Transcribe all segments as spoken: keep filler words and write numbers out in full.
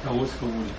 Кого-то улицы.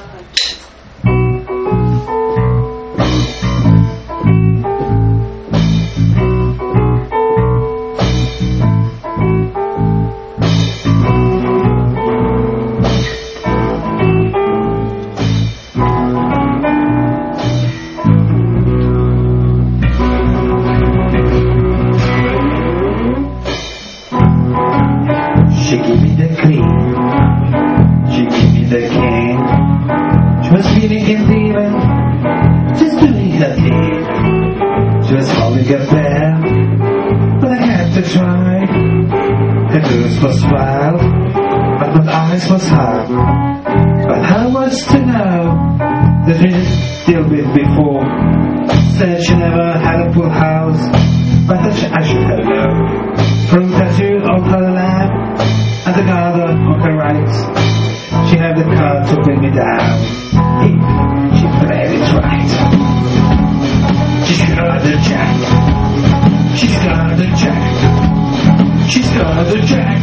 She gave me the key, she gave me the cane. She was feeling a demon, just doing her thing. She was holding her there, but I had to try. Her nose was wild, but my eyes was hard. But how was to know that we dealt with before? Said she never had a full house, but I should have known. From tattoo on her lap and the garden on her right, she had the card to bring me down if she played it right. She's got the jack, she's got the jack, she's got the jack,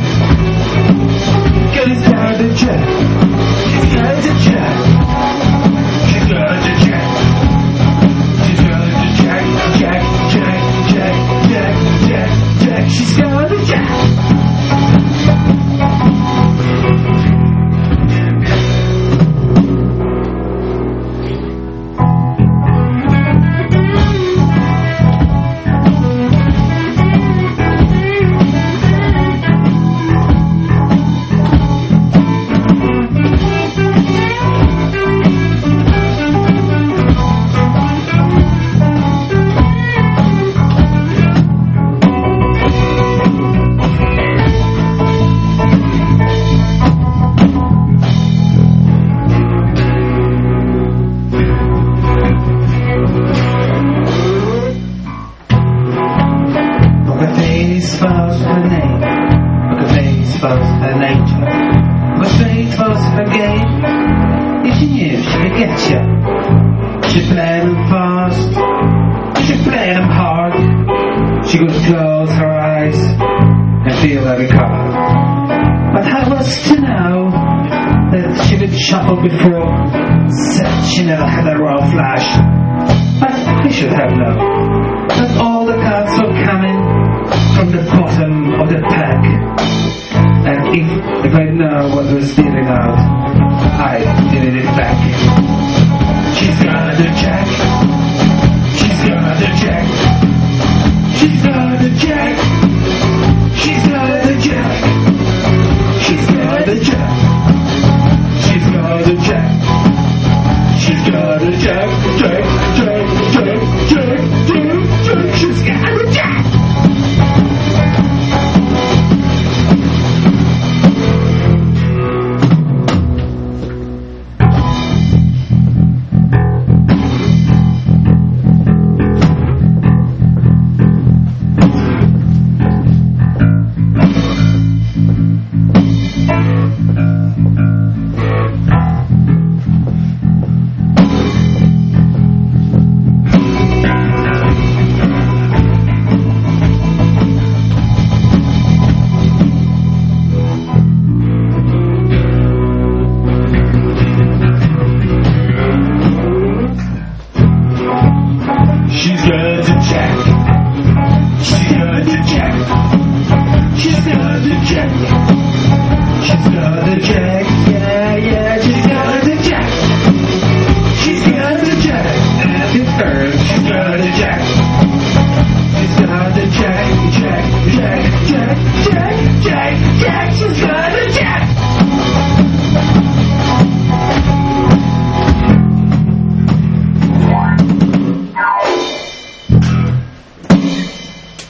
she's got the jack, she's got the jack, she's got the jack, she's got the jack, jack, jack, jack, jack, jack, jack, she's got the jack. Was her name, because Faith was her nature, because Faith was her game. If she knew she could get you, she played them fast, she played them hard. She could close her eyes and feel every card. But how was to know that she would shuffle before? Said she never had a raw flash, but I should have known that all the cards were coming from the bottom of the pack, and if if I know what was dealing out, I needed it back. She's got the jack, she's got the jack, she's got the jack.